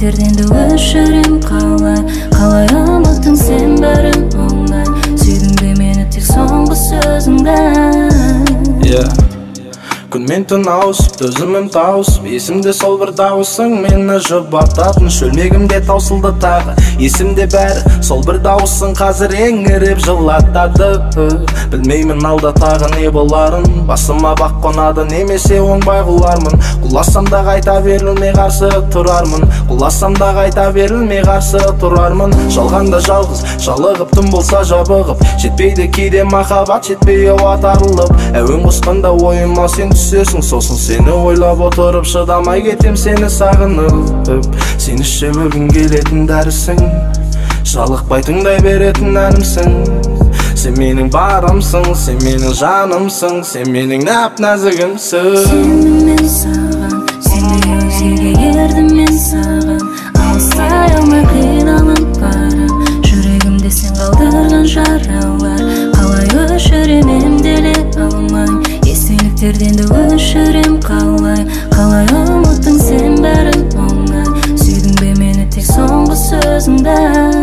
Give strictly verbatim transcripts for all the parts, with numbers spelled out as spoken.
есіктерден де өшірем қалай қалай ұмыттың сен бәрін оңай сүйдің бе мені тек соңғы сөзіңді yeah. Күн мен түн ауысып, төзімім тауысып есімде сол бір дауысың мені жұбататын шөлмегімде таусылды тағы есімде бәрі сол бір дауысың қазір еңіреп жылатады білмеймін алда тағы не боларын басыма бақ қонады немесе оңбай құлармын құласам да қайта берілмей қарсы тұрармын құласам да қайта берілмей қарсы тұрармын жалғанда жалғыз жалығып түн болса жабығып жетпейді кейде махаббат жетпей ауа тарылып әуен қосқанда ойыма сен түсесің сосын сені ойлап отырып шыдамай кетем сені сағынып сен ішіп өлгім келетін дәрісің жалықпай тыңдай беретін әнімсің сен менің барымсың сен менің жанымсың сен менің нәп-нәзігімсің сендім мен саған сендей өзгеге ердім мен саған алыстай алмай қиналып барам жүрегімде сен қалдырған жаралар қалай өшірем емделе алмай естеліктерден де өшірем қалай қалай ұмыттың сен бәрін оңай сүйдің бе мені тек соңғы сөзіңді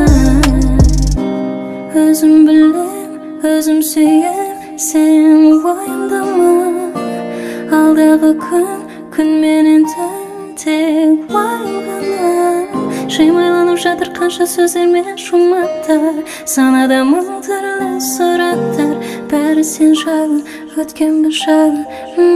өзім білем өзім сүйем сен уайымдама алдағы күн күн менен түн тек уайым ғана шимайланып жатыр қанша сөздер мен жұматтар санада мың түрлі сұрақтар бәрі сен жайлы өткен бір жайлы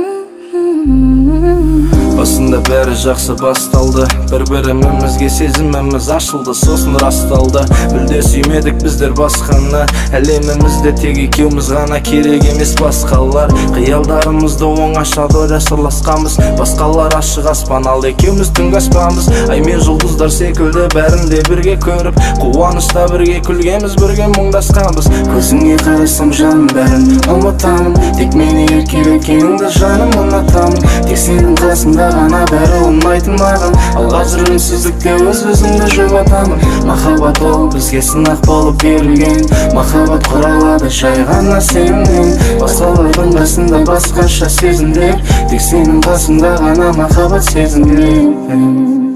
басында бәрі жақсы басталды бір-бірімізге сезіміміз ашылды сосын расталды мүлде сүймедік біздер басқаны әлемімізде тек екеуміз ғана керек емес басқалар қиялдарымызды оңашада ойда сырласқанбыз басқалар ашық аспан ал екеуміз түнгі аспанбыз ай мен жұлдыздар секілді бәрін де бірге көріп қуанышта бірге күлгенбіз бірге мұңдасқанбыз көзіңе қарасам жаным бәрін ұмытамын тек мені еркелеткеніңді жаным ұнатамын тек сенің қасында ғана бәрі ұнайтын маған ал қазір үнсіздікте өз-өзімді жұбатамын махаббат ол бізге сынақ болып берілген махаббат құралады жай ғана сенімнен басқалардың басында басқаша сезімдер тек сенің қасында ғана махаббат сезімдер